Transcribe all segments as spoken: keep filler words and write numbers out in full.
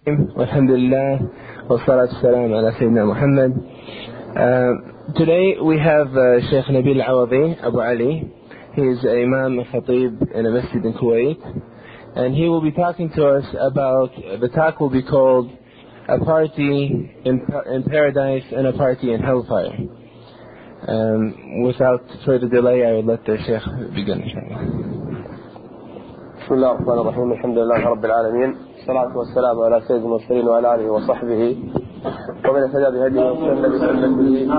Alhamdulillah, wa salatu salam ala Sayyidina Muhammad. Uh, today we have uh, Sheikh Nabil Awadi, Abu Ali. He is an Imam and Khatib in a masjid in Kuwait. And he will be talking to us about, the talk will be called A Party in, in Paradise and a Party in Hellfire. Um, without further delay, I will let the Sheikh begin, inshallah. بسم الله الرحمن الرحيم الحمد لله رب العالمين الصلاة والسلام على سيد المرسلين وعلى آله وصحبه ومن اهتدى بهديه واستنى بسنته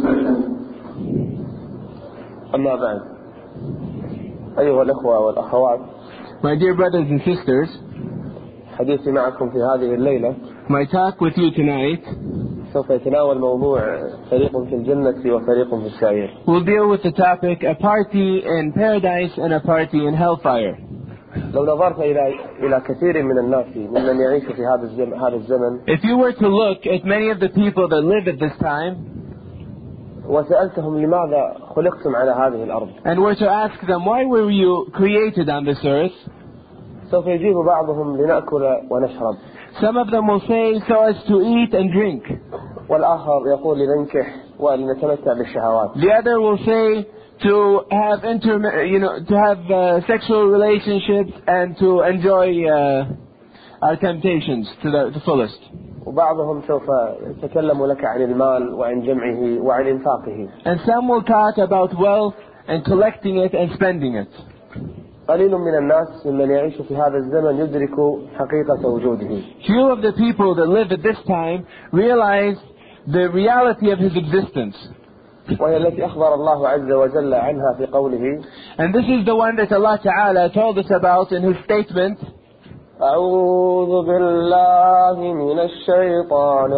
أما بعد أيها الأخوة والأخوات. My dear brothers and sisters, حديثي معكم في هذه الليلة, my talk with you tonight سوف يتناول موضوع فريق في الجنة وفريق في السعير. We'll deal with the topic a party in paradise and a party in hellfire. لو نظرت إلى إلى كثير من الناس ممن يعيش في هذا الزمن هذا الزمن If you were to look at many of the people that live at this time وسألتهم لماذا خلقتم على هذه الأرض, and were to ask them why were you created on this earth, سوف يجيب بعضهم لنأكل ونشرب, some of them will say so as to eat and drink, والآخر يقول لننكح ولنتمتع بالشهوات. the other will say to have inter, you know, to have uh, sexual relationships and to enjoy uh, our temptations to the, the fullest. وبعضهم سوف يتكلم لك عن المال وعن جمعه وعن إنفاقه. And some will talk about wealth and collecting it and spending it. قليل من الناس ممن يعيش في هذا الزمن يدرك حقيقة وجوده. Few of the people that live at this time realize the reality of his existence. وهي التي أخبر الله عز وجل عنها في قوله, and this is the one that Allah Ta'ala told us about in his statement, أعوذ بالله من الشيطان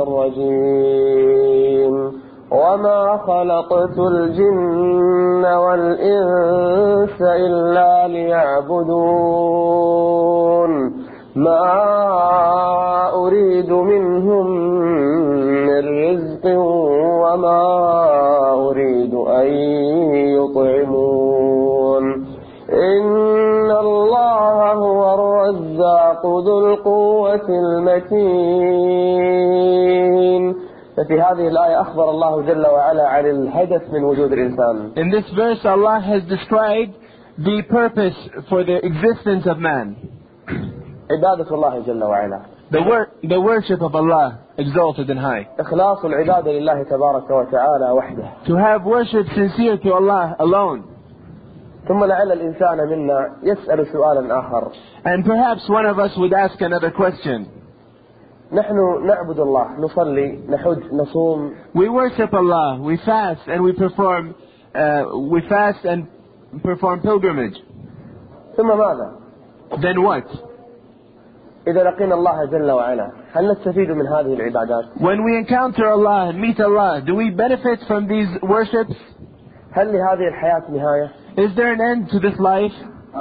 الرجيم وما خلقت الجن والإنس إلا ليعبدون ما أريد منهم من رزق وما أريد أن يطعمون إن الله هو الرزاق ذو القوة المتين. ففي هذه الآية أخبر الله جل وعلا عن الهدف من وجود الإنسان. In this verse Allah has described the purpose for the existence of man. عبادة الله جل وعلا. The, wor- the worship of Allah, exalted and high. إخلاص العبادة لله تبارك وتعالى وحده. To have worship sincere to Allah alone. ثم لعل الإنسان منا يسأل سؤالا آخر. And perhaps one of us would ask another question. نحن نعبد الله, نصلي, نحج, نصوم. We worship Allah, we fast and we perform, uh, we fast and perform pilgrimage. ثم ماذا؟ Then what? إذا لقينا الله جل وعلا هل نستفيد من هذه العبادات؟ When we encounter Allah and meet Allah, do we benefit from these worships? هل لهذه الحياة نهاية؟ Is there an end to this life?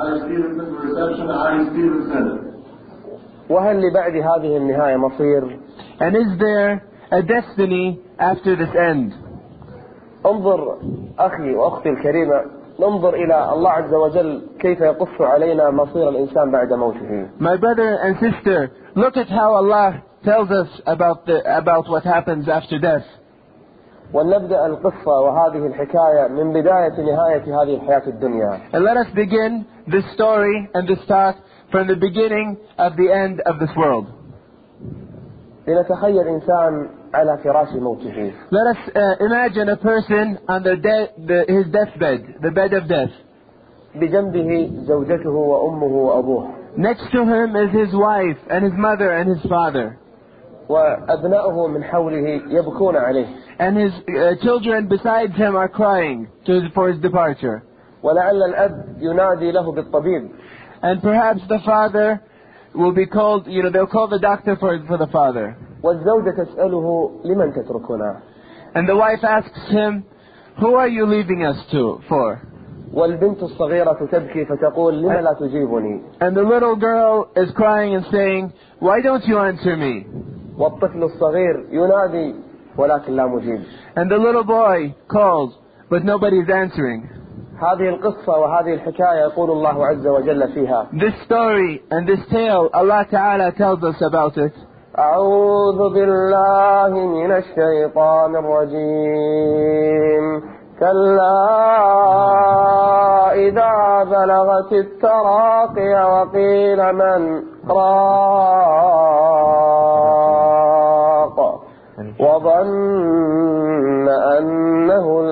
وهل لبعد هذه النهاية مصير؟ And is there a destiny after this end? انظر أخي وأختي الكريمة, ننظر إلى الله عز وجل كيف يقص علينا مصير الإنسان بعد موته. My brother and sister, look at how Allah tells us about the, about what happens after death. ولنبدأ القصة وهذه الحكاية من بداية نهاية هذه الحياة الدنيا. And let us begin this story and this talk from the beginning of the end of this world. لنتخيل إنسان على فراش موته. Let us uh, imagine a person on the de- the, his deathbed, the bed of death. بجنبه زوجته وأمه وأبوه. Next to him is his wife and his mother and his father. وأبناؤه من حوله يبكون عليه. And his uh, children besides him are crying to, for his departure. ولعل الأب ينادي له بالطبيب. And perhaps the father will be called, you know, they'll call the doctor for, for the father. والزوجة تسأله لمن تتركنا. And the wife asks him, who are you leaving us to for? والبنت الصغيرة تبكي فتقول لما لا تجيبني. And the little girl is crying and saying, why don't you answer me? والطفل الصغير ينادي ولكن لا مجيب. And the little boy calls, but nobody's answering. هذه القصة وهذه الحكاية يقول الله عز وجل فيها. This story and this tale, Allah Ta'ala tells us about it. أعوذ بالله من الشيطان الرجيم كلا إذا بلغت التراقي وقيل من راق وظن أنه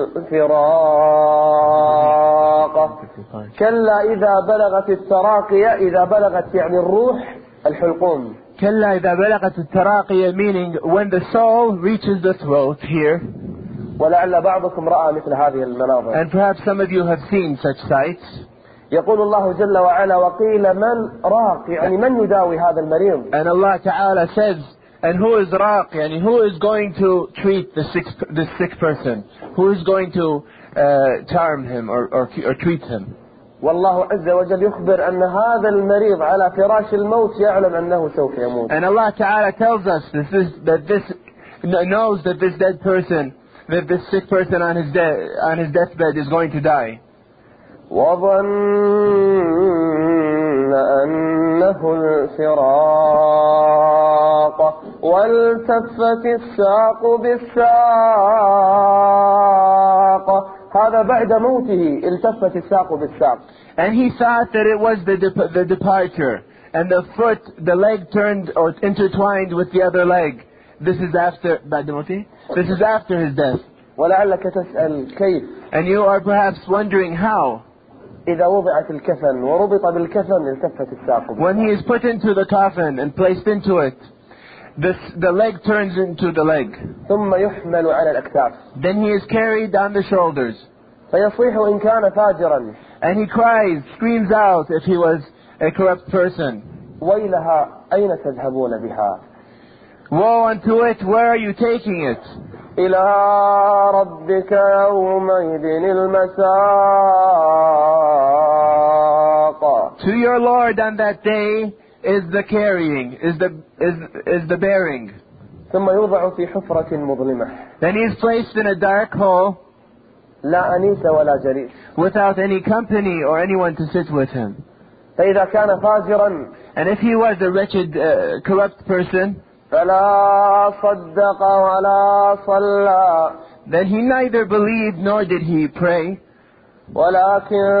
الفراق كلا إذا بلغت التراقي إذا بلغت يعني الروح الحلقوم كلا إذا بلغت التراقي meaning when the soul reaches the throat here. ولعل بعضكم رأى مثل هذه المناظر. And perhaps some of you have seen such sights. يقول الله جل وعلا وقيل من راق يعني من يداوي هذا المريض. And Allah Ta'ala says, and who is raq, yani who is going to treat the sick, the sick person? Who is going to uh, charm him or, or, or treat him? والله عز وجل يخبر أن هذا المريض على فراش الموت يعلم أنه سوف يموت. And Allah Ta'ala tells us this is, that this knows that this dead person, that this sick person on his de- on his deathbed is going to die. وظن أنه الفراق والتفت الساق بالساق. هذا بعد موته التفت الساق بالساق. And he thought that it was the dep- the departure, and the foot, the leg turned or intertwined with the other leg. This is after بعد موته. This is after his death. ولعلك تسأل كيف. And you are perhaps wondering how. إذا وضعت الكفن وربط بالكفن التفت الساق. When he is put into the coffin and placed into it, this, the leg turns into the leg. ثم يحمل على الأكتاف. Then he is carried on the shoulders. فيصيح إن كان فاجرا. And he cries, screams out if he was a corrupt person. ويلها أين تذهبون بها. Woe unto it, where are you taking it? إلى ربك يومئذ المساق. To your Lord on that day is the carrying, is the is is the bearing. ثم يوضع في حفرة مظلمة. Then he is placed in a dark hole. لا أنيس ولا جليس. Without any company or anyone to sit with him. فإذا كان فاجرا. And if he was a wretched, uh, corrupt person, فلا صدق ولا صلى. then he neither believed nor did he pray. ولكن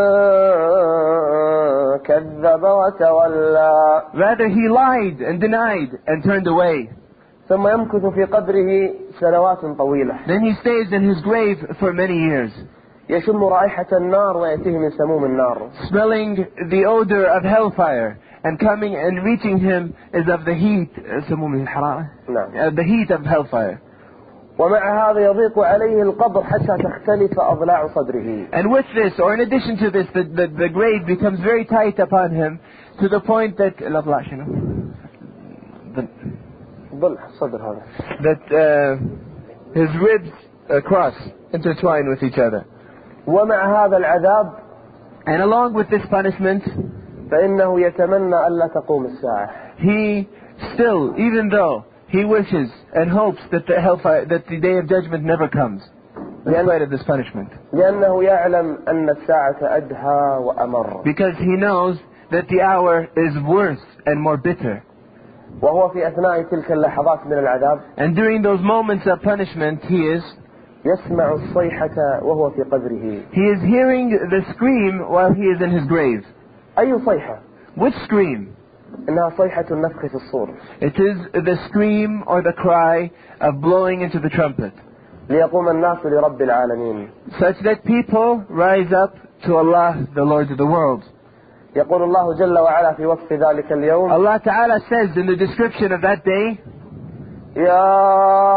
كذب وتولى. Rather he lied and denied and turned away. ثم يمكث في قبره سنوات طويلة. Then he stays in his grave for many years. يشم رائحة النار ويأتيه من سموم النار. Smelling the odor of hellfire, and coming and reaching him is of the heat, سموم الحرارة. نعم. Uh, the heat of hellfire. ومع هذا يضيق عليه القبر حتى تختلف أضلاع صدره. And with this, or in addition to this, the, the, the grave becomes very tight upon him to the point that الأضلاع شنو؟ The, ضلع الصدر هذا. that uh, his ribs uh, cross, intertwine with each other. ومع هذا العذاب. And along with this punishment, فإنه يتمنى ألا تقوم الساعة. he still, even though he wishes and hopes that the hellfire, that the day of judgment never comes, in spite of this punishment. لأنه يعلم أن الساعة أدهى وأمر. Because he knows that the hour is worse and more bitter. وهو في أثناء تلك اللحظات من العذاب. And during those moments of punishment, he is يسمع الصيحة وهو في قبره. he is hearing the scream while he is in his grave. أي صيحة؟ Which scream? إنها صيحة النفخ في الصور. It is the scream or the cry of blowing into the trumpet. ليقوم الناس لرب العالمين. Such that people rise up to Allah, the Lord of the world. يقول الله جل وعلا في وصف ذلك اليوم. Allah Ta'ala says in the description of that day, يا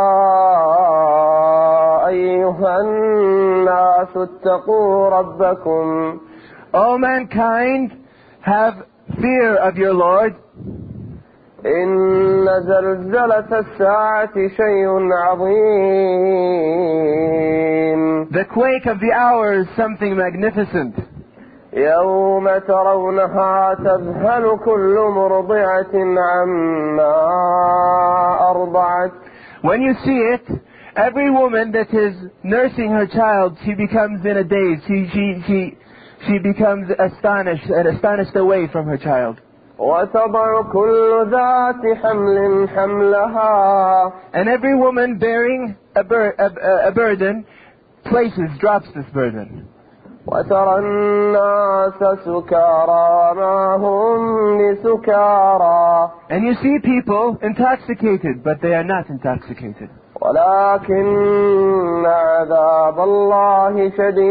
أيها الناس اتقوا ربكم. O mankind, have fear of your Lord. إن زلزلة الساعة شيء عظيم. The quake of the hour is something magnificent. يوم ترونها تذهل كل مرضعة عما أرضعت. When you see it, every woman that is nursing her child, she becomes in a daze. She, she, she, she becomes astonished and astonished away from her child. وتضع كل ذات حمل حملها. And every woman bearing a, bur- a, a burden places, drops this burden. وترى الناس سكارى ما هم بسكارى. And you see people intoxicated, but they are not intoxicated. ولكن عذاب الله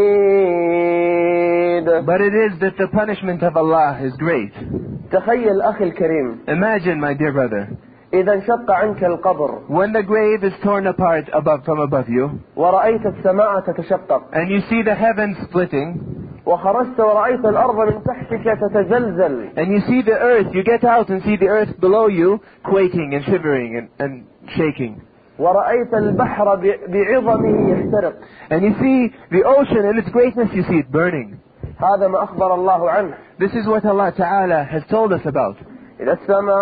شديد. But it is that the punishment of Allah is great. تخيل أخي الكريم. Imagine, my dear brother, إذا انشق عنك القبر. when the grave is torn apart above from above you, ورأيت السماء تتشقق. and you see the heavens splitting, وخرجت ورأيت الأرض من تحتك تتزلزل. and you see the earth, you get out and see the earth below you quaking and shivering and, and shaking. ورأيت البحر بعظمه يحترق. And you see the ocean in its greatness, you see it burning. هذا ما أخبر الله عنه. This is what Allah Ta'ala has told us about. إذا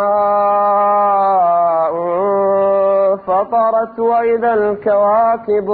السماء فطرت وإذا الكواكب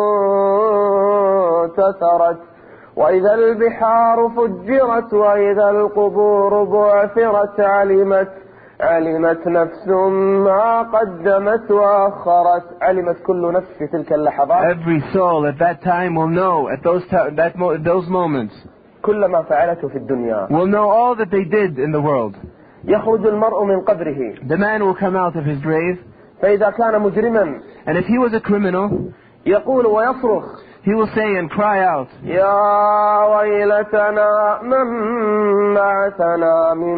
انتثرت وإذا البحار فجرت وإذا القبور بعثرت علمت علمت نفس ما قدمت وأخرت. علمت كل نفس في تلك اللحظات. Every soul at that time will know, at those ta- that mo- those moments, كل ما فعلته في الدنيا. will know all that they did in the world. يخرج المرء من قبره. The man will come out of his grave, فإذا كان مجرما and if he was a criminal, يقول ويصرخ. he will say and cry out, يا ويلتنا من بعثنا من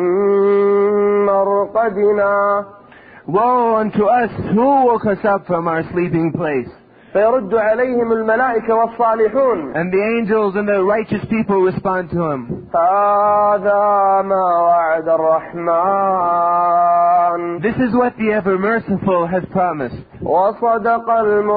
مرقدنا. woe unto us, who woke us up from our sleeping place? فيرد عليهم الملائكة والصالحون. And the angels and the righteous people respond to him, هذا ما وعد الرحمن. this is what the ever merciful has promised, وصدق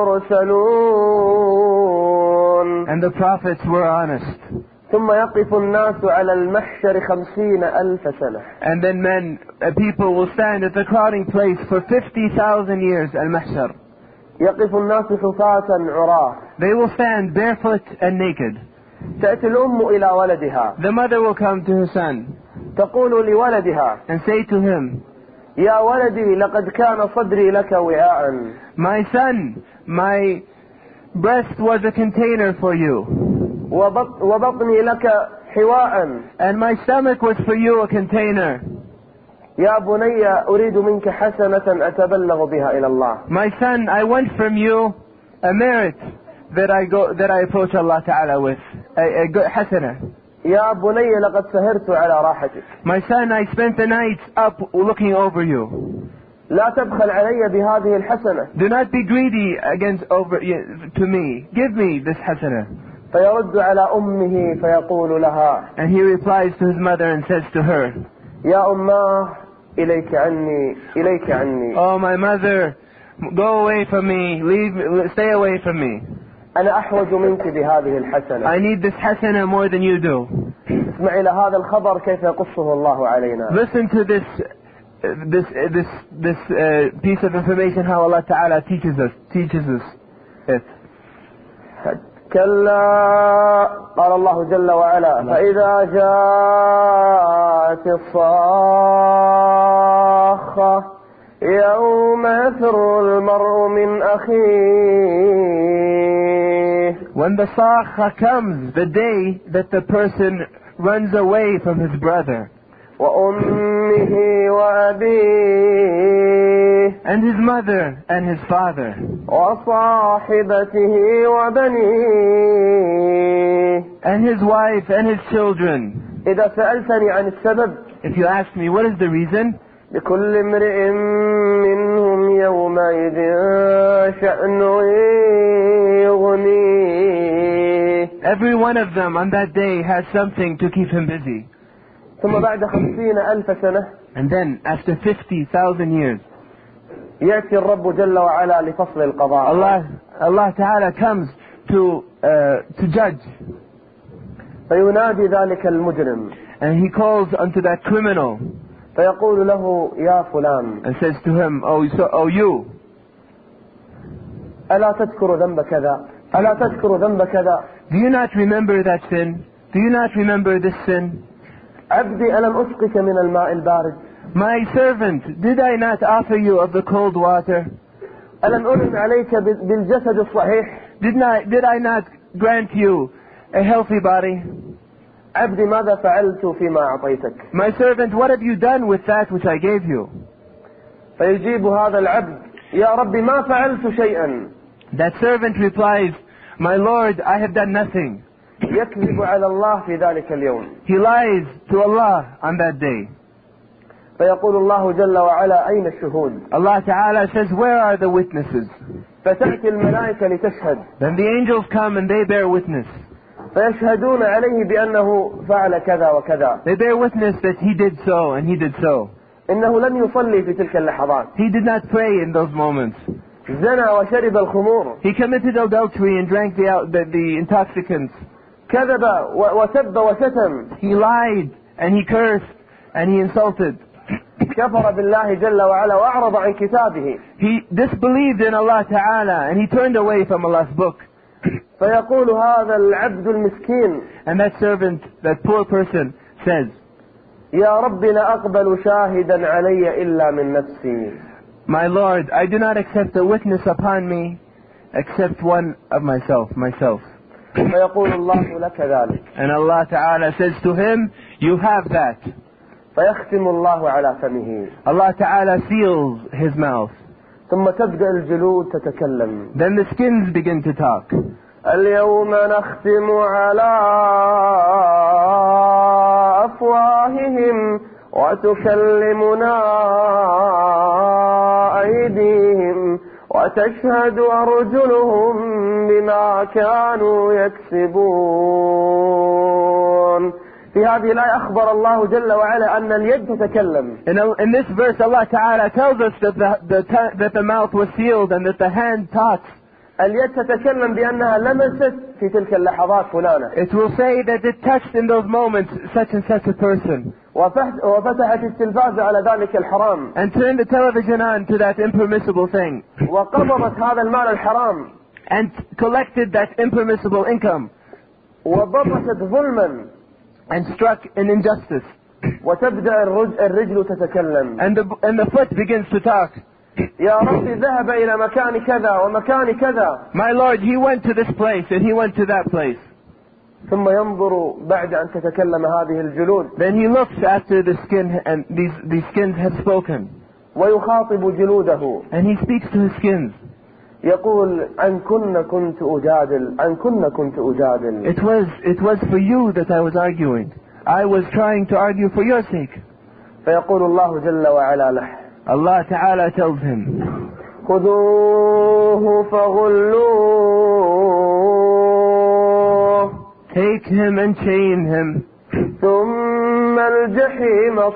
المرسلون. and the prophets were honest. ثم يقف الناس على المحشر خمسين ألف سنة. And then men, uh, people will stand at the crowding place for fifty thousand years, al-mahshar. يقف الناس حفاة عراة. They will stand barefoot and naked. تأتي الأم إلى ولدها. The mother will come to her son تقول لولدها and say to him, يا ولدي لقد كان صدري لك وعاء. my son, my breast was a container for you, وبط وبطني لك حواء. and my stomach was for you a container. يا بني أريد منك حسنة أتبلغ بها إلى الله. My son, I want from you a merit that I go, that I approach Allah Ta'ala with, a, a good hasana. يا بني لقد سهرت على راحتك. My son, I spent the night up looking over you. لا تبخل علي بهذه الحسنة. Do not be greedy against over to me. Give me this hasana. فيرد على أمه فيقول لها. And he replies to his mother and says to her, يا أماه إليك عني إليك عني. oh my mother, go away from me, leave, stay away from me. أنا أحوج منك بهذه الحسنة. I need this hasana more than you do. اسمع إلى هذا الخبر كيف يقصه الله علينا. Listen to this, this, this, this uh, piece of information how Allah Ta'ala teaches us, teaches us it. كلا قال الله جل وعلا فإذا جاءت الصاخة يوم يفر المرء من أخيه. When the sakha comes, the day that the person runs away from his brother, وأمه وأبيه, and his mother and his father, وصاحبته وبنيه, and his wife and his children. إذا سألتني عن السبب, if you ask me what is the reason, لكل امرئ منهم يومئذ شأن يغنيه. every one of them on that day has something to keep him busy. ثم بعد خمسين ألف سنة, and then after fifty thousand years, يأتي الرب جل وعلا لفصل القضاء. Allah, Allah Ta'ala comes to, uh, to judge. فينادي ذلك المجرم, and he calls unto that criminal, فيقول له يا فلان, and says to him, oh, so, oh you, ألا تذكر ذنب كذا, ألا تذكر ذنب كذا. do you not remember that sin? Do you not remember this sin? عبدي ألم أسقك من الماء البارد. My servant, did I not offer you of the cold water? ألم أنعم عليك بالجسد الصحيح؟ Did not, did I not grant you a healthy body? عبدي ماذا فعلت فيما أعطيتك؟ My servant, what have you done with that which I gave you? فيجيب هذا العبد يا ربي ما فعلت شيئا. That servant replies, my Lord, I have done nothing. يكذب على الله في ذلك اليوم. He lies to Allah on that day. فيقول الله جل وعلا أين الشهود؟ Allah Ta'ala says, where are the witnesses? فتأتي الملائكة لتشهد. Then the angels come and they bear witness. فيشهدون عليه بأنه فعل كذا وكذا. They bear witness that he did so and he did so. إنه لم يصلي في تلك اللحظات. He did not pray in those moments. زنى وشرب الخمور. He committed adultery and drank the, the, the intoxicants. كذب وسب وشتم. He lied and he cursed and he insulted. كفر بالله جل وعلا وأعرض عن كتابه. He disbelieved in Allah Ta'ala and he turned away from Allah's book. فيقول هذا العبد المسكين. And that servant, that poor person says, يا رب لا أقبل شاهدا علي إلا من نفسي. my Lord, I do not accept a witness upon me except one of myself, myself. فيقول الله لك ذلك. And Allah Ta'ala says to him, you have that. فيختم الله على فمه. Allah Ta'ala seals his mouth. ثم تبدأ الجلود تتكلم. Then the skins begin to talk. اليوم نختم على أفواههم وتكلمنا أيديهم وتشهد أرجلهم بما كانوا يكسبون. في هذه الآية أخبر الله جل وعلا أن اليد تتكلم. In, in this verse, Allah Ta'ala tells us that the, the, that the mouth was sealed and that the hand talks. اليد تتكلم بأنها لمست في تلك اللحظات فلانة. It will say that it touched in those moments such and such a person. وفتحت التلفاز على ذلك الحرام. And turned the television on to that impermissible thing. وقبضت هذا المال الحرام. And collected that impermissible income. وضبطت ظلما. And struck an injustice. وتبدأ الرجل تتكلم. And the, and the foot begins to talk. يا ربي ذهب إلى مكان كذا ومكان كذا. My Lord, he went to this place and he went to that place. ثم ينظر بعد أن تتكلم هذه الجلود. Then he looks after the skin and these, these skins have spoken. ويخاطب جلوده. And he speaks to his skins. يقول عن كن كنت أجادل عن كن كنت أجادل. It was, it was for you that I was arguing. I was trying to argue for your sake. فيقول الله جل وعلا له. Allah Ta'ala tells him, خذوه فغلوه. take him and chain him. ثم الجحيم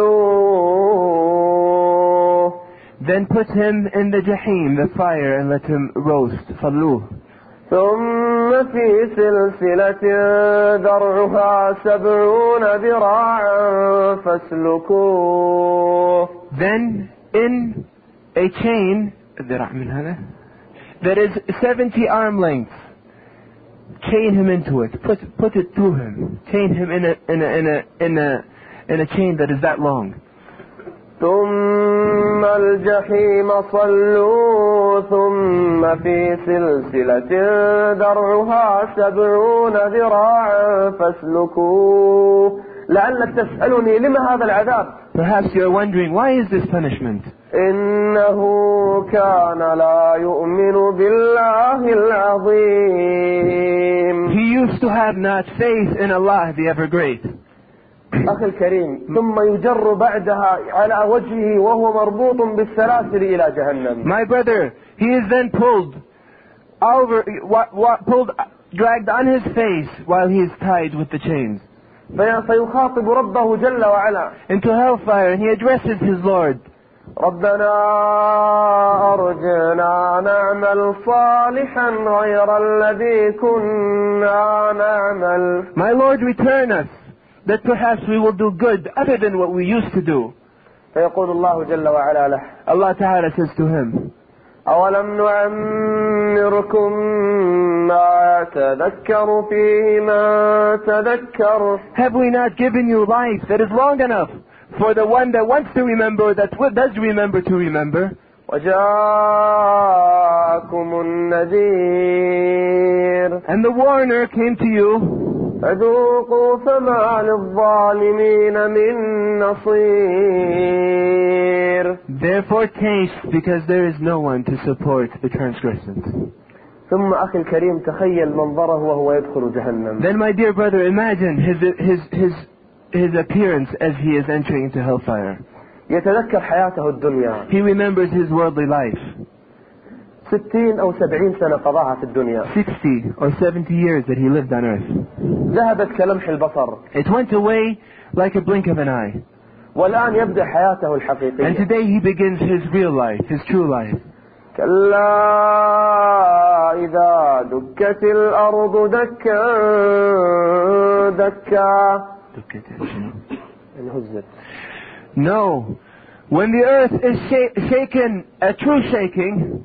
صلوه. Then put him in the jahim, the fire, and let him roast. صلوه. ثم في سلسلة ذرعها سبعون ذراعا فاسلكوه. Then in a chain ذراع من هذا that is seventy arm lengths, chain him into it. Put put it through him. Chain him in a in a in a in a in a chain that is that long. ثم الجحيم صلوه ثم في سلسلة ذرعها سبعون ذراعا فاسلكوه. لعلك تسألني لما هذا العذاب. Perhaps you're wondering, why is this punishment? إنه كان لا يؤمن بالله العظيم. He used to have not faith in Allah the ever great. أخي الكريم ثم يجر بعدها على وجهه وهو مربوط بالسلاسل إلى جهنم. My brother, he is then pulled over, pulled, dragged on his face while he is tied with the chains. فيخاطب ربه جل وعلا. Into hellfire, and he addresses his Lord. ربنا أرجعنا نعمل صالحا غير الذي كنا نعمل. My Lord, return us, that perhaps we will do good other than what we used to do. فيقول الله جل وعلا له. Allah Ta'ala says to him, أولم نعمركم ما تذكر فيه ما تذكر. Have we not given you life that is long enough for the one that wants to remember, that does remember to remember. وجاءكم النذير. And the warner came to you. فذوقوا فما للظالمين من نصير. Therefore taste, because there is no one to support the transgressors. ثم أخي الكريم تخيل منظره وهو يدخل جهنم. Then my dear brother, imagine his his his his appearance as he is entering into hellfire. يتذكر حياته الدنيا. He remembers his worldly life. ستين أو سبعين سنة قضاها في الدنيا. sixty or seventy years that he lived on earth. ذهبت كلمح البصر. It went away like a blink of an eye. والآن يبدأ حياته الحقيقية. And today he begins his real life, his true life. كلا إذا دكت الأرض دكا دكا. انهزت. No, when the earth is sh- shaken, a true shaking.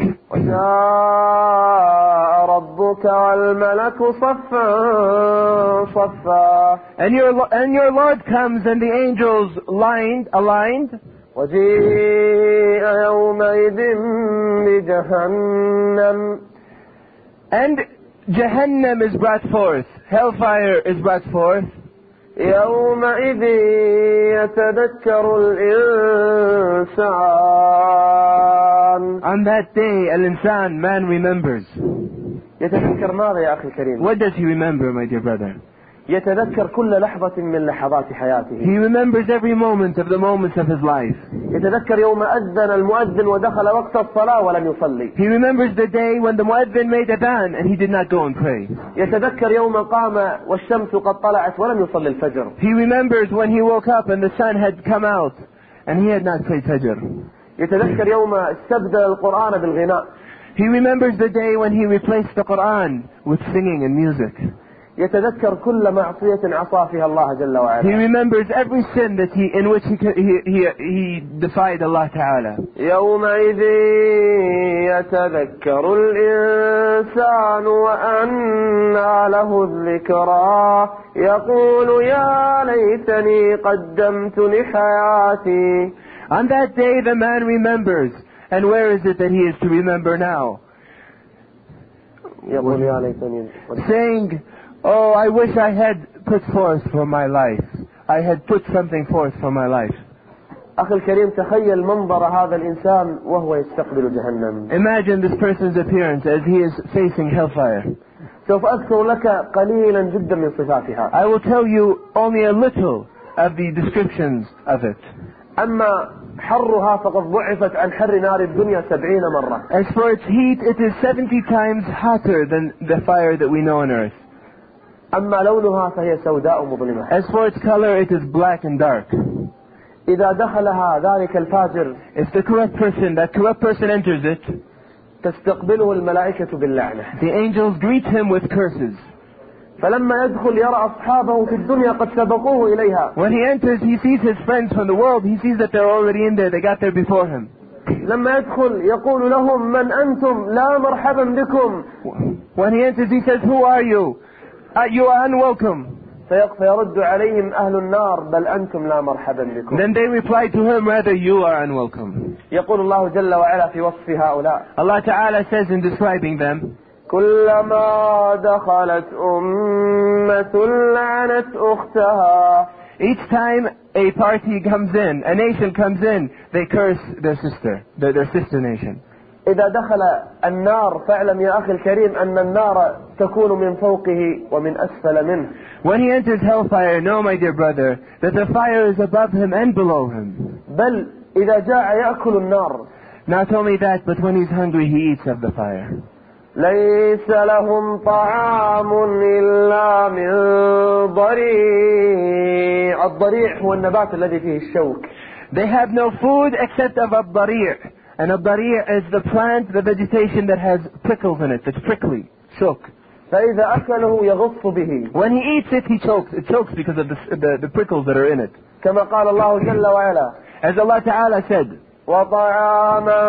وجاء ربك والملك صفا صفا. And your and your Lord comes and the angels lined aligned. وجيء يومئذ بجهنم. And Jahannam is brought forth. Hellfire is brought forth. يومئذ يتذكر الإنسان. On that day, al-insan, man remembers. يتذكر ماذا يا أخي الكريم؟ What does he remember, my dear brother? يتذكر كل لحظة من لحظات حياته. He remembers every moment of the moments of his life. يتذكر يوم أذن المؤذن ودخل وقت الصلاة ولم يصلي. He remembers the day when the muezzin made adhan and he did not go and pray. يتذكر يوم قام والشمس قد طلعت ولم يصلي الفجر. He remembers when he woke up and the sun had come out and he had not prayed fajr. يتذكر يوم استبدل القرآن بالغناء. He remembers the day when he replaced the Quran with singing and music. يتذكر كل معصية عصى فيها الله جل وعلا. He remembers every sin that he in which he he he, he defied Allah Ta'ala. يومئذ يتذكر الإنسان وأنى له الذكرى يقول يا ليتني قدمت لحياتي. On that day the man remembers. And where is it that he is to remember now? يقول يا ليتني. Saying, oh, I wish I had put forth for my life. I had put something forth for my life. أخي الكريم تخيل منظر هذا الإنسان وهو يستقبل جهنم. Imagine this person's appearance as he is facing hellfire. سوف أذكر لك قليلا جدا من صفاتها. I will tell you only a little of the descriptions of it. أما حرها فقد ضعفت عن حر نار الدنيا سبعين مرة. As for its heat, it is seventy times hotter than the fire that we know on earth. أما لونها فهي سوداء مظلمة. As for its color, it is black and dark. إذا دخلها ذلك الفاجر, if the corrupt person, that corrupt person enters it, تستقبله الملائكة باللعنة. the angels greet him with curses. فلما يدخل يرى أصحابه في الدنيا قد سبقوه إليها. When he enters, he sees his friends from the world. He sees that they're already in there. They got there before him. لما يدخل يقول لهم من أنتم لا مرحبا بكم. When he enters, he says, who are you? Uh, you are unwelcome. فيرد عليهم أهل النار بل أنتم لا مرحبا بكم. Then they reply to him, rather you are unwelcome. يقول الله جل وعلا في وصف هؤلاء. Allah Ta'ala says in describing them, كلما دخلت أمة لعنت أختها. Each time a party comes in, a nation comes in, they curse their sister, their, their sister nation. إذا دخل النار فاعلم يا أخي الكريم أن النار تكون من فوقه ومن أسفل منه. When he enters hellfire, know my dear brother, that the fire is above him and below him. بل إذا جاء يأكل النار. Not only that, but when he's hungry, he eats of the fire. ليس لهم طعام إلا من ضريع. الضريع هو النبات الذي فيه الشوك. They have no food except of الضريع. And الضريع is the plant, the vegetation that has prickles in it. It's prickly, shook. فإذا أكله يغص به. When he eats it, he chokes. It chokes because of the, the, the prickles that are in it. كما قال الله جل وعلا. As Allah Ta'ala said, وطعاما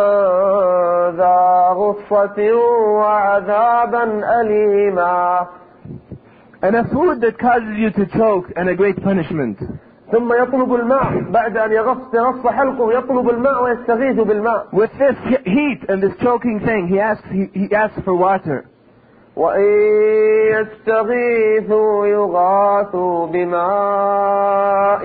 ذا غصة وعذابا أليما. And a food that causes you to choke and a great punishment. ثم يطلب الماء بعد أن يغص يغص حلقه يطلب الماء ويستغيث بالماء. With this heat and this choking thing, he asks, he, he asks for water. وإن يستغيثوا يغاثوا بماء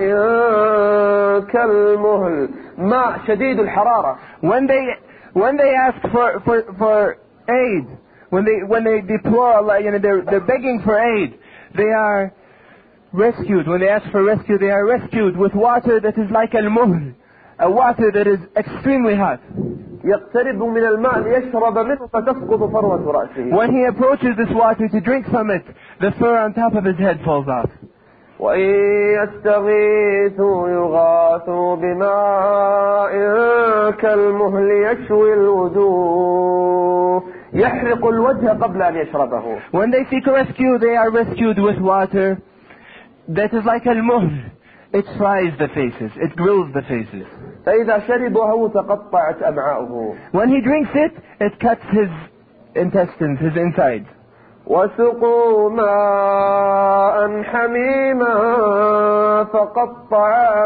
كالمهل ماء شديد الحرارة. When they when they ask for for for aid, when they when they deplore, like, you know, they're they're begging for aid, they are rescued. When they ask for rescue, they are rescued with water that is like al-muhl, a water that is extremely hot. يقترب من الماء ليشرب منه فتسقط فروة رأسه. When he approaches this water to drink from it, the fur on top of his head falls off. وإن يستغيثوا يغاثوا بماء كالمهل يشوي الوجوه يحرق الوجه قبل أن يشربه. When they seek rescue, they are rescued with water that is like al-muhl. It fries the faces, it grills the faces. فإذا شربه تقطعت أمعاؤه. When he drinks it, it cuts his intestines, his insides. وسقوا ماء حميما فقطع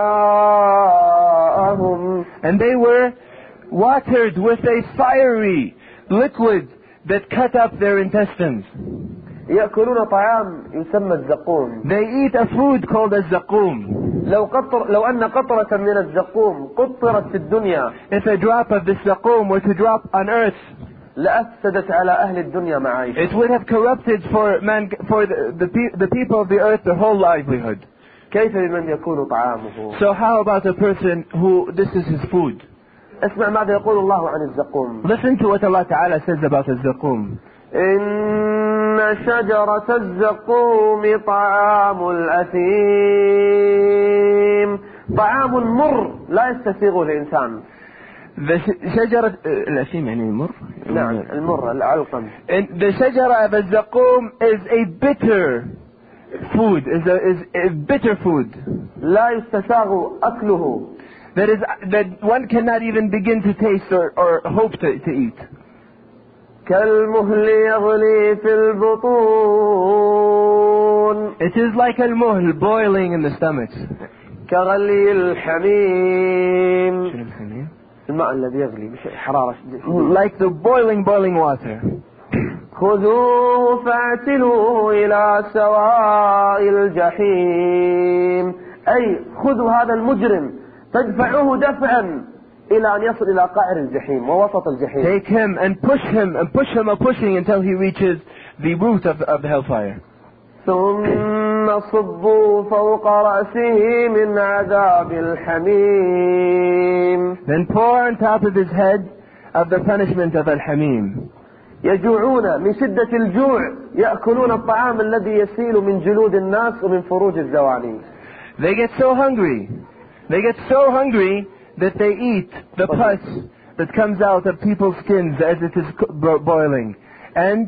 أمعاءهم. And they were watered with a fiery liquid that cut up their intestines. يأكلون طعام يسمى الزقوم. They eat a food called الزقوم. لو قطر لو أن قطرة من الزقوم قطرت في الدنيا. If a drop of this زقوم were to drop on earth, لأفسدت على أهل الدنيا معايشهم. it would have corrupted for man, for the, the, the people of the earth their whole livelihood. كيف بمن يكون طعامه؟ So how about a person who this is his food? اسمع ماذا يقول الله عن الزقوم. Listen to what Allah Ta'ala says about الزقوم. إن شجرة الزقوم طعام الأثيم طعام مر لا يستسيغه الإنسان. شجرة الأثيم يعني المر. نعم المر العلقم. The شجرة of الزقوم is a bitter food, is a, is a bitter food. لا يستساغ أكله. That is that one cannot even begin to taste or, or hope to, to eat. كالمهل يغلي في البطون. It is like al-muhl boiling in the stomachs. كغلي الحميم. الماء الذي يغلي بحرارة شديدة. Like the boiling boiling water. خذوه فاعتلوه إلى سواء الجحيم. أي خذوا هذا المجرم تدفعوه دفعا إلى أن يصل إلى قعر الجحيم ووسط الجحيم. Take him and push him and push him a pushing until he reaches the root of, of the hellfire. ثم صبوا فوق رأسه من عذاب الحميم. Then pour on top of his head of the punishment of al-hamim. يجوعون من شدة الجوع يأكلون الطعام الذي يسيل من جلود الناس ومن فروج الزواني. They get so hungry. They get so hungry that they eat the pus that comes out of people's skins as it is boiling. And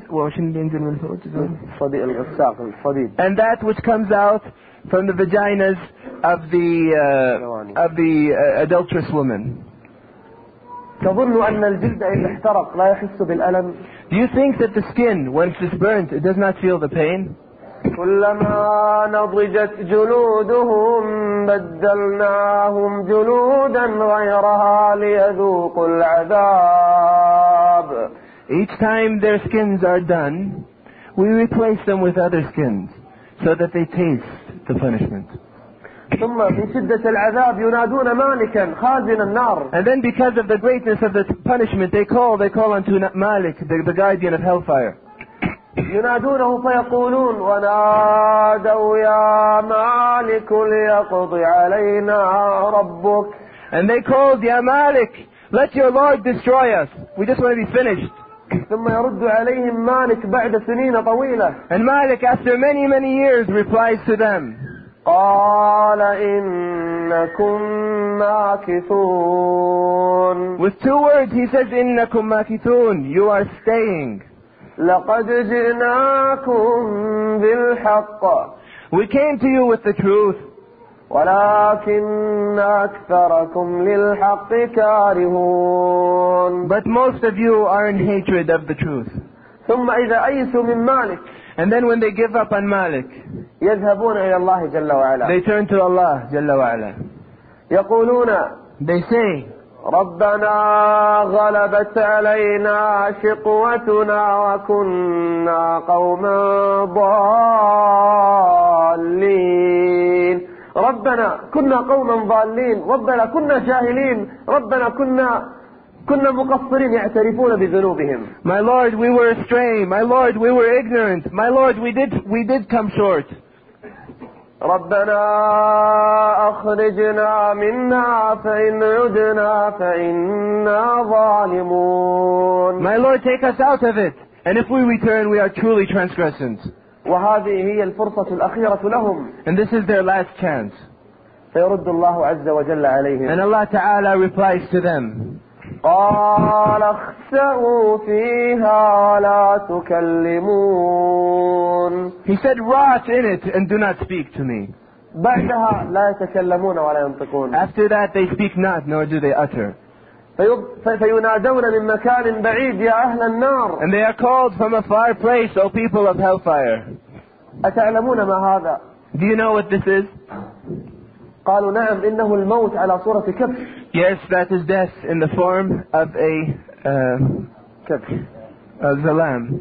and that which comes out from the vaginas of the uh, of the uh, adulterous woman. تظن أن الجلد إذا احترق لا يحس بالألم؟ Do you think that the skin, when it's burnt, it does not feel the pain? كلما نضجت جلودهم بدلناهم جلودا غيرها ليذوقوا العذاب. Each time their skins are done, we replace them with other skins so that they taste the punishment. ثم من شدة العذاب ينادون مالكا خازن النار. And then because of the greatness of the punishment, they call they call unto Malik, the, the guardian of hellfire. ينادونه فيقولون ونادوا يا مالك ليقض علينا ربك. And they called, Ya Malik, let your Lord destroy us. We just want to be finished. ثم يرد عليهم مالك بعد سنين طويلة. And Malik, after many many years, replies to them. قال إنكم ماكثون. With two words he says, إنكم ماكثون, you are staying. لقد جئناكم بالحق. We came to you with the truth. ولكن أكثركم للحق كارهون. But most of you are in hatred of the truth. ثم إذا أيسوا من مالك. And then when they give up on Malik, يذهبون إلى الله جل وعلا. They turn to Allah Jalla wa'ala. يقولون They say, ربنا غلبت علينا شقوتنا وكنا قوما ضالين. ربنا كنا قوما ضالين، ربنا كنا جاهلين، ربنا كنا كنا مقصرين، يعترفون بذنوبهم. My Lord, we were astray. My Lord, we were ignorant. My Lord, we did we did come short. ربنا أخرجنا منها فإن عدنا فإنا ظالمون. My Lord, take us out of it. And if we return, we are truly transgressants. وهذه هي الفرصة الأخيرة لهم. And this is their last chance. فيرد الله عز وجل عليهم. And Allah Ta'ala replies to them. قال اخسئوا فيها ولا تكلمون. He said, rot in it and do not speak to me. بعدها لا يتكلمون ولا ينطقون. After that they speak not, nor do they utter. فينادون من مكان بعيد يا أهل النار. And they are called from a far place, O people of hellfire. أتعلمون ما هذا؟ Do you know what this is? قالوا نعم إنه الموت على صورة كبش. Yes, that is death in the form of a uh, كبش. a zalam.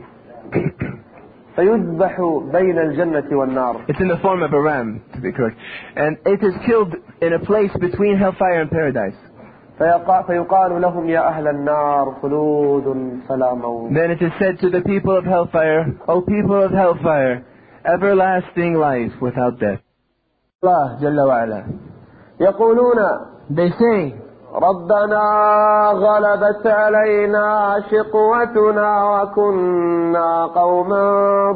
فيذبح بين الجنة والنار. It's in the form of a ram, to be correct. And it is killed in a place between hellfire and paradise. فيقال لهم يا أهل النار خلود فلا موت. Then it is said to the people of hellfire, O people of hellfire, everlasting life without death. Allah Jalla wa'ala. يقولون They say, ربنا غلبت علينا شقوتنا وكنا قوما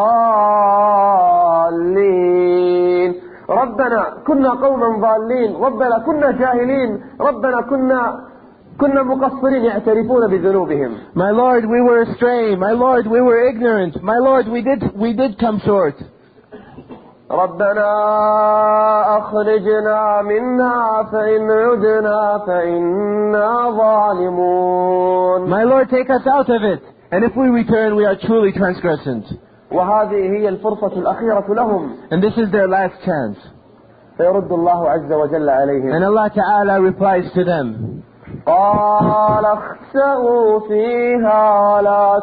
ضالين. ربنا كنا قوما ضالين، ربنا كنا جاهلين، ربنا كنا كنا مقصرين، يعترفون بذنوبهم. My Lord, we were astray. My Lord, we were ignorant. My Lord, we did we did come short. ربنا أخرجنا منها فإن عدنا فإنا ظالمون. My Lord, take us out of it. And if we return, we are truly transgressants. وهذه هي الفرصة الأخيرة لهم. And this is their last chance. فيرد الله عز وجل عليهم. And Allah Ta'ala replies to them. قال اخسئوا فيها ولا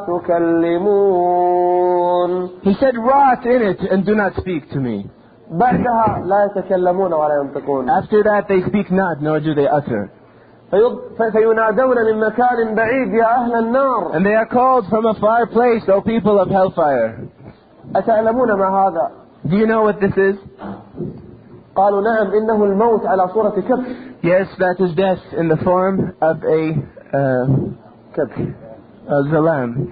تكلمون. He said, rot in it and do not speak to me. بعدها لا يتكلمون ولا ينطقون. After that they speak not, nor do they utter. فينادون من مكان بعيد يا أهل النار. And they are called from a far place, O people of hellfire. أتعلمون ما هذا؟ Do you know what this is? قالوا نعم إنه الموت على صورة كبش. Yes, that is death in the form of a uh, كبش. a zalam.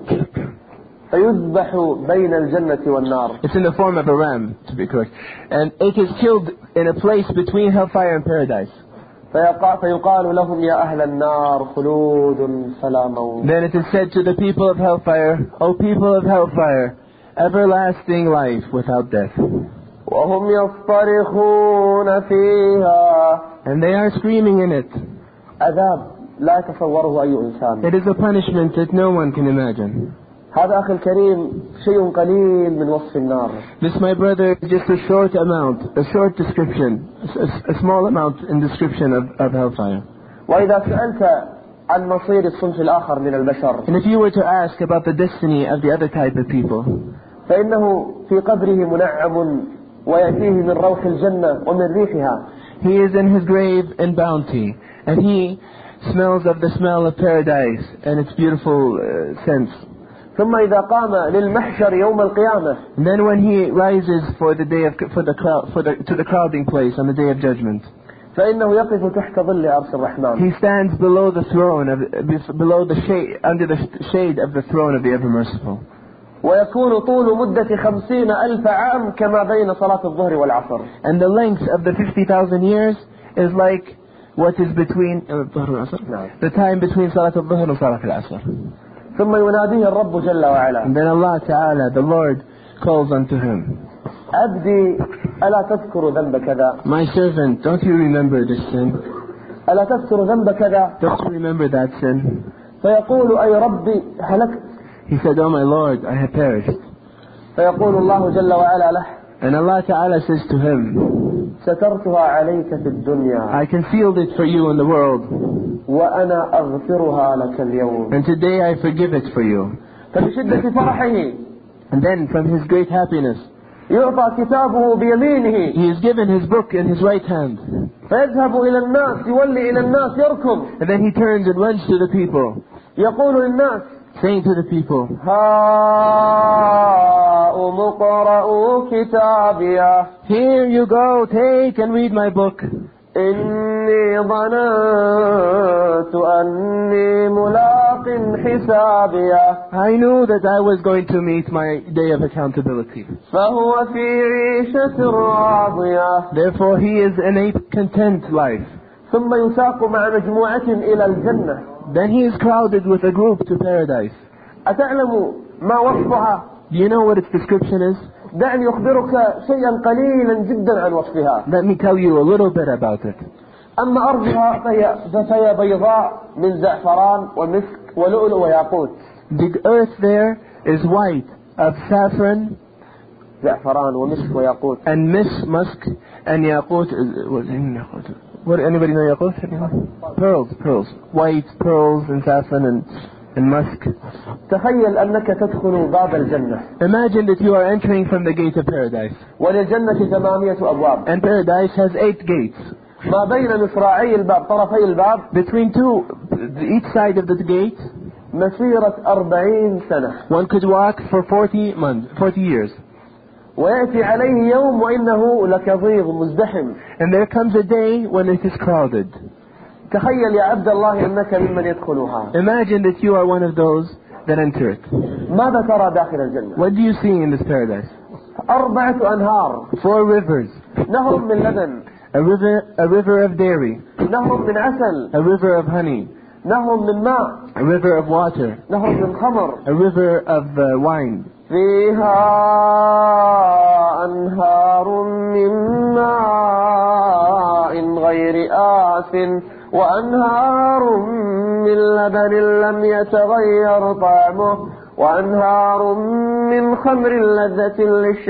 فيذبح بين الجنة والنار. It's in the form of a ram, to be correct. And it is killed in a place between hellfire and paradise. فيقال لهم يا أهل النار خلود فلا موت. Then it is said to the people of hellfire, O people of hellfire, everlasting life without death. وهم يصطرخون فيها. And they are screaming in it. عذاب لا يتصوره أي إنسان. It is a punishment that no one can imagine. هذا أخي الكريم شيء قليل من وصف النار. This, my brother, is just a short amount, a short description, a, a small amount in description of, of hellfire. وإذا سألت عن مصير الصنف الآخر من البشر. And if you were to ask about the destiny of the other type of people, فإنه في قبره منعم ويأتيه من روح الجنة ومن ريحها. He is in his grave in bounty, and he smells of the smell of paradise and its beautiful uh, scents. ثم إذا قام للمحشر يوم القيامة. And then when he rises for the day of for the crowd for the to the crowding place on the day of judgment, فإنه يقف تحت ظل عرش الرحمن. he stands below the throne of below the shade under the shade of the throne of the Ever Merciful. ويكون طول مدة خمسين ألف عام كما بين صلاة الظهر والعصر. And the length of the fifty thousand years is like what is between uh, the time between Salat al-Dhuhr and Salat al-Asr. ثم يناديه الرب جل وعلا. And then Allah Ta'ala, the Lord, calls unto him. عبدي ألا تذكر ذنب كذا. My servant, don't you remember this sin? ألا تذكر ذنب كذا. Don't you remember that sin? فيقول أي ربي هلكت. He said, oh my Lord, I have perished. فيقول الله جل وعلا له. And Allah Ta'ala says to him, سترتها عليك في الدنيا I concealed it for you in the world, وأنا أغفرها لك اليوم. and today I forgive it for you. فبشدة فرحه And then from his great happiness, يعطى كتابه بيمينه he is given his book in his right hand. فيذهب إلى الناس يولي إلى الناس يركض And then he turns and runs to the people, يقول للناس saying to the people, هاؤم اقرءوا كتابيه here you go, take and read my book. إني ظننت أني ملاق حسابيه I knew that I was going to meet my day of accountability. فهو في عيشة راضية. Therefore he is in a content life. ثم يساق مع مجموعة إلى الجنة. Then he is crowded with a group to paradise. أتعلم ما وصفها؟ Do you know what its description is? دعني أخبرك شيئا قليلا جدا عن وصفها. Let me tell you a little bit about it. أما أرضها فهي, فهي بيضاء من زعفران ومسك ولؤلؤ وياقوت. The earth there is white of saffron, زعفران ومسك وياقوت. and mis- musk and yaqut. What, anybody know yaqut? Pearls, pearls. White pearls and saffron and, and musk. تخيل أنك تدخل باب الجنة. Imagine that you are entering from the gate of paradise. وللجنة ثمانية أبواب. And paradise has eight gates. ما بين مصراعي الباب طرفي الباب Between two, each side of the gate, مسيرة أربعين سنة. one could walk for forty months, forty years. ويأتي عليه يوم وإنه لكظيظ مزدحم. And there comes a day when it is crowded. تخيل يا عبد الله أنك ممن يدخلها. Imagine that you are one of those that enter it. ماذا ترى داخل الجنة؟ What do you see in this paradise? أربعة أنهار. Four rivers. نهر من لبن. A river, a river of dairy. نهر من عسل. A river of honey. نهر من ماء. A river of water. نهر من خمر. A river of uh, wine. فيها أنهار من ماء غير آس وأنهار من لبن لم يتغير طعمه وأنهار من خمر لذة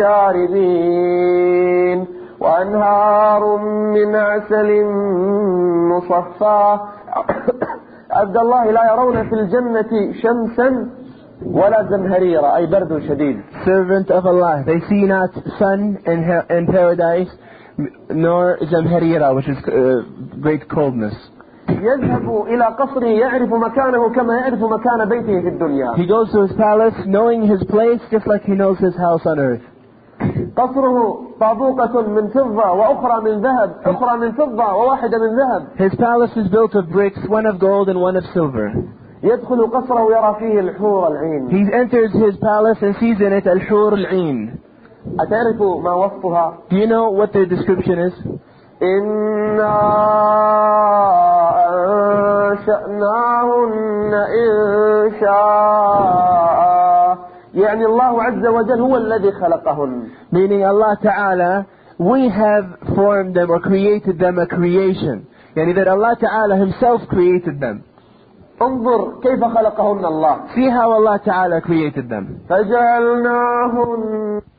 للشاربين وأنهار من عسل مصفى. عبد الله لا يرون في الجنة شمسا ولا زمهريرا أي برد شديد. Servant of Allah, they see not sun in, in paradise nor zamharira, which is uh, great coldness. يذهب إلى قصره يعرف مكانه كما يعرف مكان بيته في الدنيا. He goes to his palace knowing his place just like he knows his house on earth. قصره طابوقة من فضة وأخرى من ذهب أخرى من فضة وواحدة من ذهب. His palace is built of bricks, one of gold and one of silver. يدخل قصره ويرى فيه الحور العين. He enters his palace and sees in it الحور العين. أتعرف ما وصفها؟ Do you know what the description is? إنا أنشأناهن إنشاء. يعني الله عز وجل هو الذي خلقهن. Meaning Allah Ta'ala, we have formed them or created them a creation. يعني that Allah Ta'ala himself created them. انظر كيف خلقهن الله. See how Allah Ta'ala created them. فجعلناهن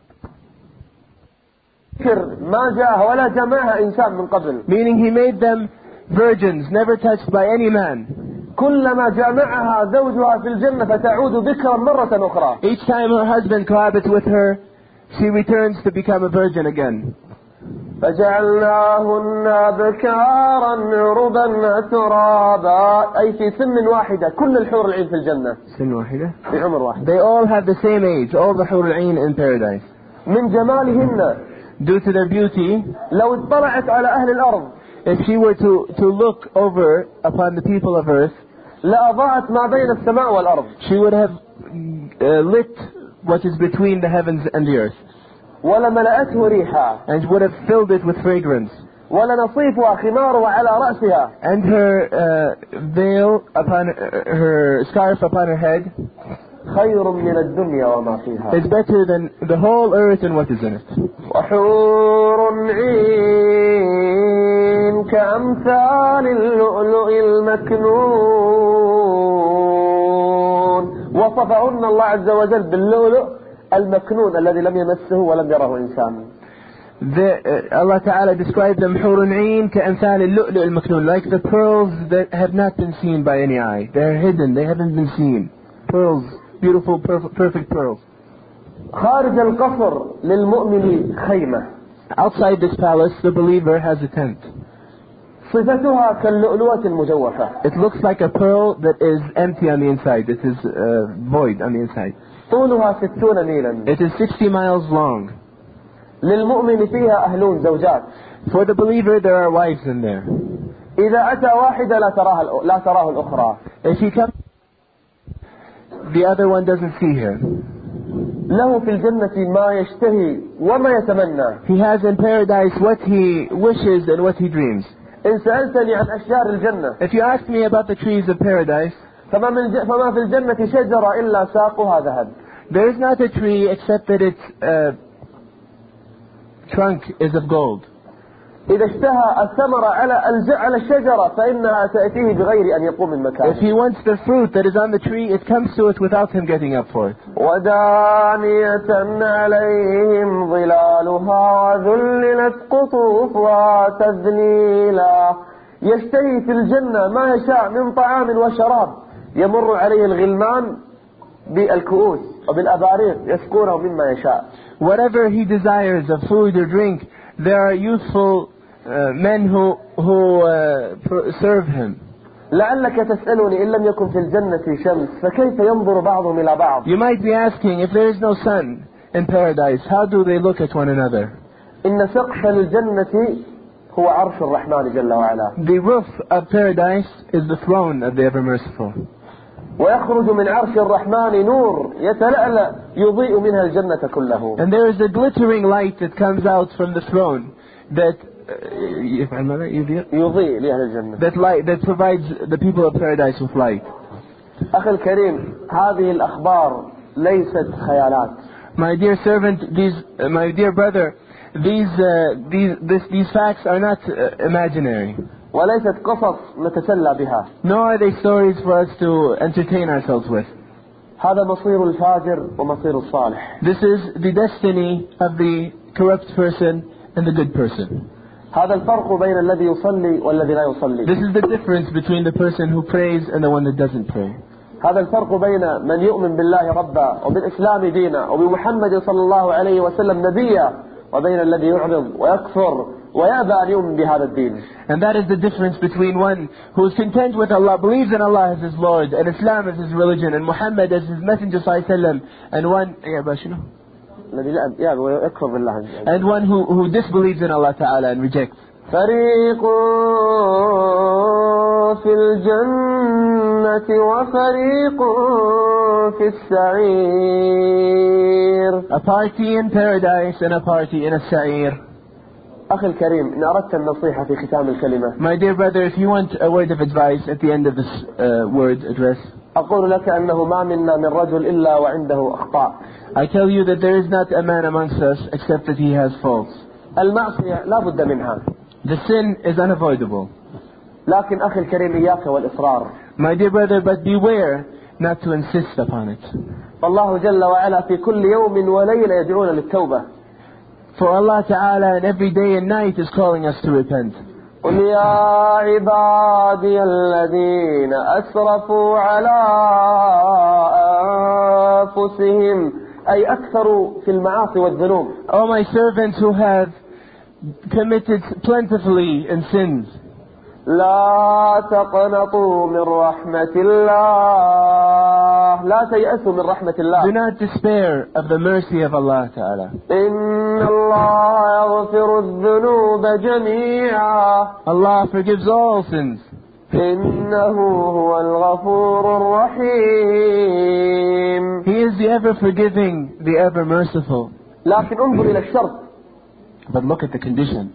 ما جاء ولا جمعها إنسان من قبل. Meaning he made them virgins, never touched by any man. كلما جامعها زوجها في الجنة فتعود بكرا مرة أخرى. Each time her husband cohabits with her, she returns to become a virgin again. فجعلناهن أبكارا عربا ترابا أي في سن واحدة. كل الحور العين في الجنة سن واحدة. في عمر واحد. They all have the same age, all the حور العين in paradise. من جمالهن. Due to their beauty, لو اطلعت على أهل الأرض, if she were to, to look over upon the people of earth, لأضاءت ما بين السماء والأرض. she would have uh, lit what is between the heavens and the earth. ولملأته ريحا. And would have filled it with fragrance. ولنصيفها خمارها على رأسها. And her uh, veil upon uh, her scarf upon her head خير من الدنيا وما فيها. is better than the whole earth and what is in it. وحور عين كأمثال اللؤلؤ المكنون. وصفهن الله عز وجل باللؤلؤ المكنون الذي لم يمسه ولم يره إنسان. The, uh, Allah Ta'ala described them حور عين كأمثال اللؤلؤ المكنون, like the pearls that have not been seen by any eye. They're hidden, they haven't been seen. Pearls, beautiful, perfect, perfect pearls. خارج القصر للمؤمن خيمة. Outside this palace, the believer has a tent. صفتها كاللؤلؤة المجوفة. It looks like a pearl that is empty on the inside. It is uh, void on the inside. طولها ستون ميلا. It is sixty miles long. للمؤمن فيها أهلون زوجات. For the believer, there are wives in there. إذا أتى واحدة لا تراها لا تراه الأخرى. If he comes, the other one doesn't see her. له في الجنة ما يشتهي وما يتمنى. He has in paradise what he wishes and what he dreams. إن سألتني عن أشجار الجنة. If you ask me about the trees of paradise, فما من ج... فما في الجنة شجرة إلا ساقها ذهب. there is not a tree except that its uh, trunk is of gold. إذا اشتهى الثمرة على على الشجرة فإنها تأتيه بغير أن يقوم من مكانه. If he wants the fruit that is on the tree, it comes to it without him getting up for it. ودانية عليهم ظلالها وذللت قطوفها تذليلا. يشتهي في الجنة ما يشاء من طعام وشراب، يمر عليه الغلمان بالكؤوس وبالأباريق يسقونه مما يشاء. Whatever he desires of food or drink, there are youthful uh, men who who uh, serve him. لعلك تسألني إن لم يكن في الجنة شمس فكيف ينظر بعضهم إلى بعض. You might be asking, if there is no sun in paradise, how do they look at one another? إن سقف الجنة هو عرش الرحمن جل وعلا. The roof of paradise is the throne of the ever merciful. ويخرج من عرش الرحمن نور يتلألأ يضيء منها الجنة كله. And there is a glittering light that comes out from the throne that يضيء لأهل الجنة. that light that provides the people of paradise with light. أخي الكريم هذه الأخبار ليست خيالات. My dear servant, these uh, my dear brother, these uh, these this, these facts are not uh, imaginary. وليست قصص نتسلى بها. Nor are they stories for us to entertain ourselves with. هذا مصير الفاجر ومصير الصالح. This is the destiny of the corrupt person and the good person. هذا الفرق بين الذي يصلي والذي لا يصلي. This is the difference between the person who prays and the one that doesn't pray. هذا الفرق بين من يؤمن بالله ربا وبالإسلام دينا وبمحمد صلى الله عليه وسلم نبيا وبين الذي يعرض ويكفر ويأبى أن يؤمن بهذا الدين. And that is the difference between one who is content with Allah, believes in Allah as his Lord, and Islam as his religion, and Muhammad as his Messenger sallallahu alaihi wasallam, and one الذي لا يكفر بالله. and one who who disbelieves in Allah Ta'ala and rejects. فريق في الجنة وفريق في السعير. A party in paradise and a party in a sa'ir. أخي الكريم إن أردت النصيحة في ختام الكلمة. My dear brother, if you want a word of advice at the end of this uh, word address, أقول لك أنه ما منا من رجل إلا وعنده أخطاء. I tell you that there is not a man amongst us except that he has faults. المعصية لا بد منها. The sin is unavoidable. لكن أخي الكريم إياك والإصرار. My dear brother, but beware not to insist upon it. فالله جل وعلا في كل يوم وليلة يدعونا للتوبة. For Allah Ta'ala in every day and night is calling us to repent. قل يا عبادي الذين أسرفوا على أنفسهم أي أكثروا في المعاصي والذنوب. Oh my servants who have committed plentifully in sins, لا تقنطوا من رحمة الله. لا تيأسوا من رحمة الله. do not despair of the mercy of Allah Ta'ala. إن الله يغفر الذنوب جميعا. Allah forgives all sins. إنه هو الغفور الرحيم. He is the ever forgiving, the ever merciful. لكن انظر إلى الشرط. But look at the condition.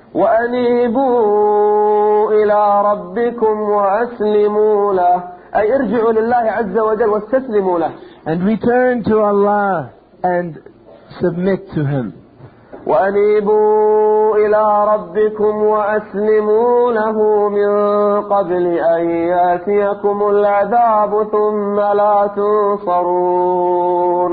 وأنيبوا إلى ربكم وأسلموا له أي ارجعوا لله عز وجل واستسلموا له. And return to Allah and submit to Him. وأنيبوا إلى ربكم وأسلموا له من قبل أن يأتيكم العذاب ثم لا تنصرون.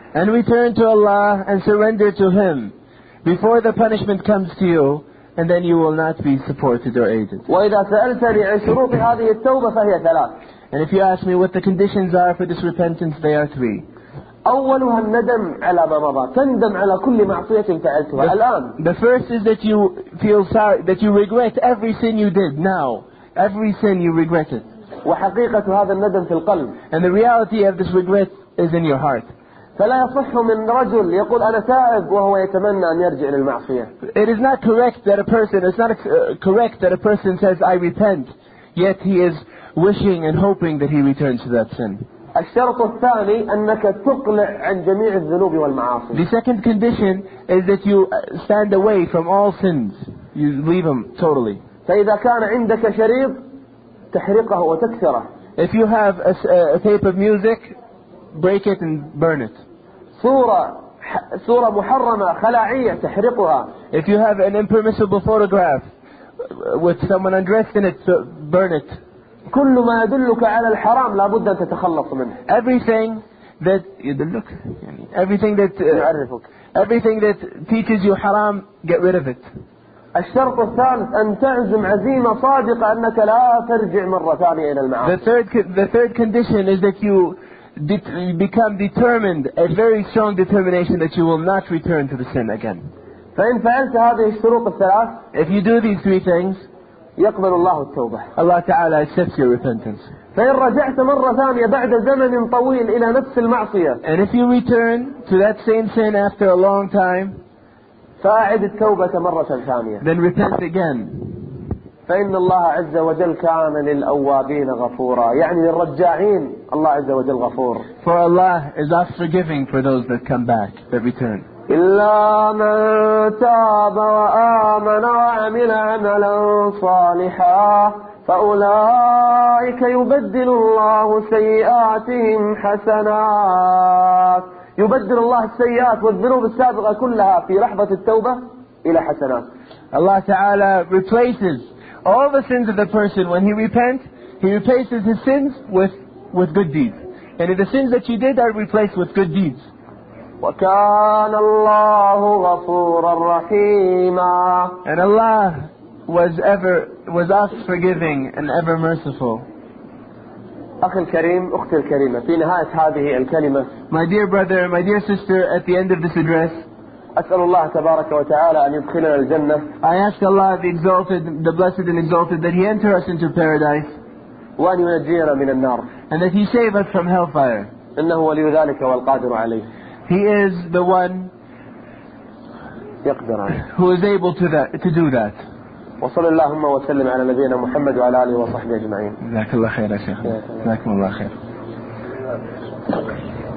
and return to Allah and surrender to Him before the punishment comes to you, and then you will not be supported or aided. وإذا سألتني عن شروط هذه التوبة فهي ثلاث. And if you ask me what the conditions are for this repentance, they are three. أولها الندم على ما مضى. تندم على كل معصية فعلتها الآن. The first is that you feel sorry, that you regret every sin you did now. Every sin you regret it. وحقيقة هذا الندم في القلب. And the reality of this regret is in your heart. فلا يصح من رجل يقول أنا تائب وهو يتمنى أن يرجع للمعصية. It is not correct that a person, it's not uh, correct that a person says I repent, yet he is wishing and hoping that he returns to that sin. الشرط الثاني أنك تقلع عن جميع الذنوب والمعاصي. The second condition is that you stand away from all sins. You leave them totally. فإذا كان عندك شريط تحرقه وتكسره. If you have a, a tape of music, break it and burn it. صورة صورة محرمة خلاعية تحرقها. If you have an impermissible photograph with someone undressed in it, so burn it. كل ما يدلك على الحرام لابد أن تتخلص منه. Everything that يدلك, everything that يعرفك. everything that teaches you haram, get rid of it. الشرط الثالث أن تعزم عزيمة صادقة أنك لا ترجع مرة ثانية إلى المعاصي. The third the third condition is that you de- become determined, a very strong determination that you will not return to the sin again. فإن فعلت هذه الشروط الثلاث, if you do these three things, يقبل الله التوبة. Allah Ta'ala accepts your repentance. فإن رجعت مرة ثانية بعد زمن طويل إلى نفس المعصية, and if you return to that same sin after a long time, فأعد التوبة مرة ثانية. then repent again. فإن الله عز وجل كان للأوابين غفورا, يعني للرجاعين الله عز وجل غفور. For Allah is oft forgiving for those that come back, that return. إلا من تاب وآمن وعمل عملا صالحا فأولئك يبدل الله سيئاتهم حسنات. يبدل الله السيئات والذنوب السابقة كلها في لحظة التوبة إلى حسنات. Allah Ta'ala replaces all the sins of the person when he repents. He replaces his sins with, with good deeds. And if the sins that you did are replaced with good deeds. وكان الله غفورا رحيما. And Allah was ever was oft forgiving and ever merciful. أخي الكريم, أختي الكريمة, في نهاية هذه الكلمة, my dear brother, my dear sister, at the end of this address, أسأل الله تبارك وتعالى أن يدخلنا الجنة. I ask Allah, the exalted, the blessed and exalted, that He enter us into paradise, وأن ينجينا من النار. and that He save us from hellfire. إنه ولي ذلك والقادر عليه. He is the one يقدر عليه. who is able to that to do that. وصلى اللهم وسلم على نبينا محمد وعلى آله وصحبه أجمعين. جزاك الله خير يا شيخ. جزاكم الله خير.